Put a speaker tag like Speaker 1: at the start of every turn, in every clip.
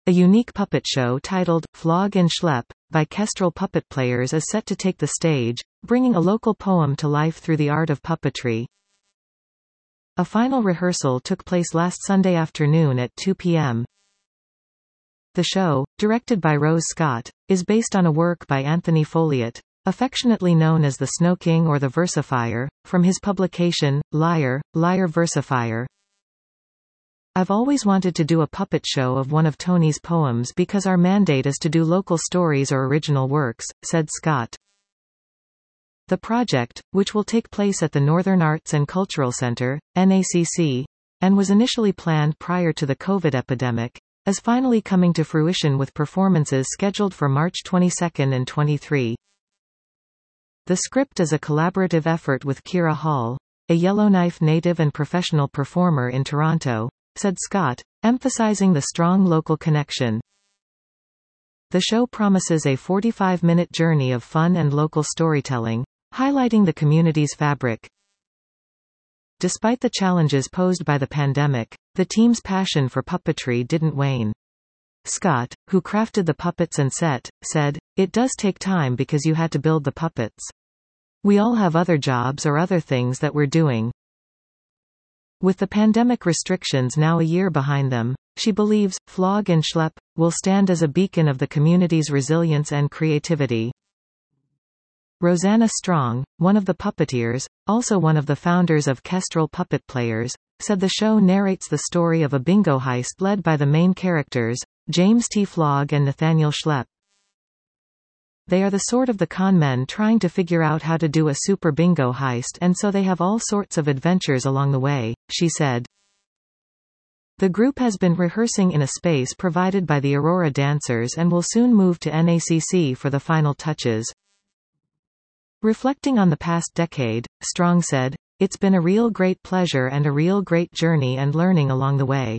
Speaker 1: A unique puppet show titled, Flog and Schlepp, by Kestrel puppet players is set to take the stage, bringing a local poem to life through the art of puppetry. A final rehearsal took place last Sunday afternoon at 2 p.m. The show, directed by Rose Scott, is based on a work by Anthony Folliott, affectionately known as the Snow King or the Versifier, from his publication, Liar, Liar Versifier. I've always wanted to do a puppet show of one of Tony's poems because our mandate is to do local stories or original works, said Scott. The project, which will take place at the Northern Arts and Cultural Center, NACC, and was initially planned prior to the COVID epidemic, is finally coming to fruition with performances scheduled for March 22 and 23. The script is a collaborative effort with Kira Hall, a Yellowknife native and professional performer in Toronto, said Scott, emphasizing the strong local connection. The show promises a 45-minute journey of fun and local storytelling, highlighting the community's fabric. Despite the challenges posed by the pandemic, the team's passion for puppetry didn't wane. Scott, who crafted the puppets and set, said, "It does take time because you had to build the puppets. We all have other jobs or other things that we're doing." With the pandemic restrictions now a year behind them, she believes, Flog and Schlepp, will stand as a beacon of the community's resilience and creativity. Rosanna Strong, one of the puppeteers, also one of the founders of Kestrel Puppet Players, said the show narrates the story of a bingo heist led by the main characters, James T. Flog and Nathaniel Schlepp. They are the sort of the con men trying to figure out how to do a super bingo heist, and so they have all sorts of adventures along the way, she said. The group has been rehearsing in a space provided by the Aurora Dancers and will soon move to NACC for the final touches. Reflecting on the past decade, Strong said, "It's been a real great pleasure and a real great journey and learning along the way."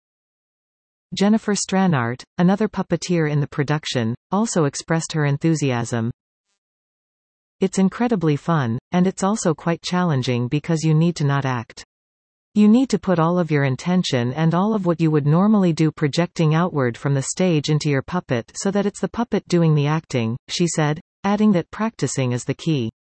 Speaker 1: Jennifer Stranart, another puppeteer in the production, also expressed her enthusiasm. "It's incredibly fun, and it's also quite challenging because you need to not act. You need to put all of your intention and all of what you would normally do projecting outward from the stage into your puppet so that it's the puppet doing the acting," she said, adding that practicing is the key.